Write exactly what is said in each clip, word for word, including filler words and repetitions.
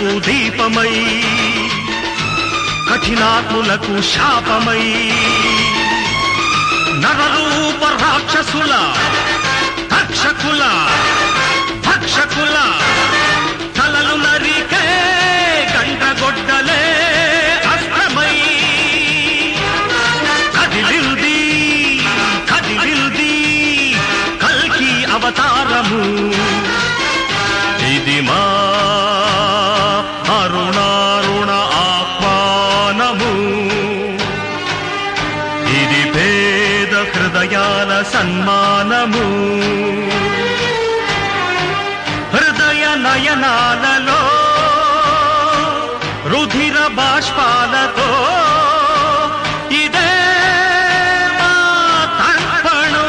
మనసులకు దీపమై కఠినాత్ములకు శాపమై నరరూప రాక్షసుల తక్షకుల భక్షకుల తలలు నరికే గంటగొడ్డలే అస్త్రమై కదిలింది కదిలింది కల్కి అవతారము. ఇది మా అరుణారుణ ఆహ్వానము. ఇది పేద హృదయాల సన్మానము. హృదయ నయనాలలో రుధిర బాష్పాలతో ఇదే మా తర్పణం.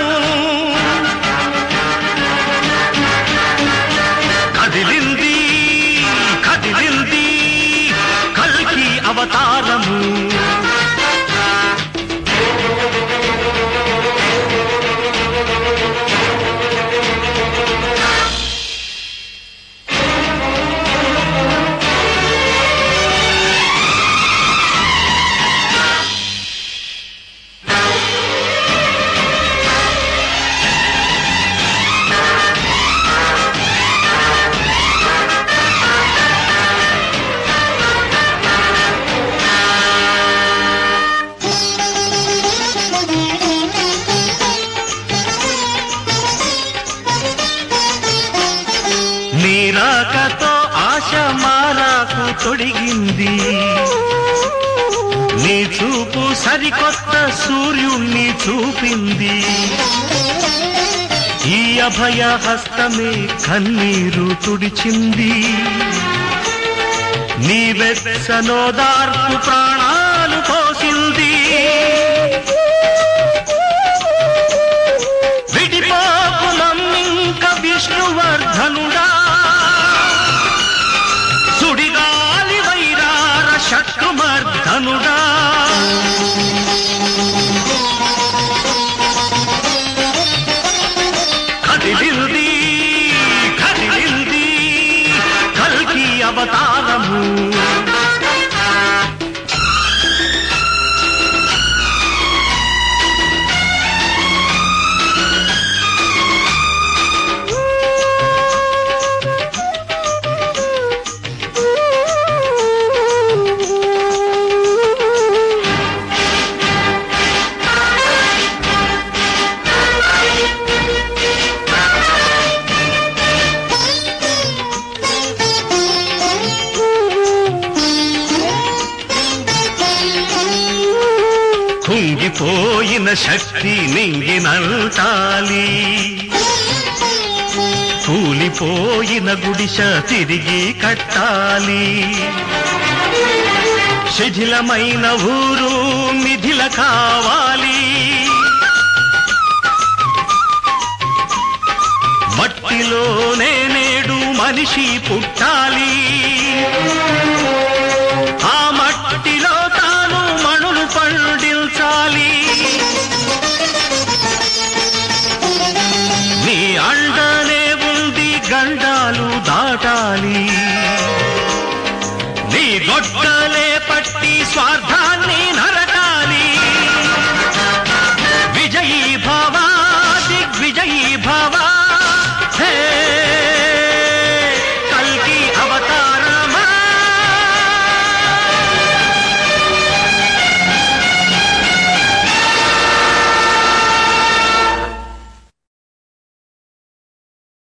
కదిలింది కదిలింది కల్కి అవతారము. నీరాకతో ఆశ మారాకు తొడిగింది. నీ చూపు సరికొత్త సూర్యుణ్ణి చూపింది. ఈ అభయ హస్తమే కన్నీరు తుడిచింది. నీ వెచ్చనోదార్పు ప్రాణాలు పోసింది. విడిపోకు నమ్మింక విష్ణువర్ధనుడా, సుడిగాలి వైరార శత్రుమర్ధనుడా. కదిలింది కదిలింది కల్కి అవతారము. కుంగిపోయిన శక్తి నింగినంటాలి. కూలిపోయిన గుడిస తిరిగి కట్టాలి. శిథిలమైన ఊరు మిథిల కావాలి. మట్టిలోనే నేడు మనిషి పుట్టాలి.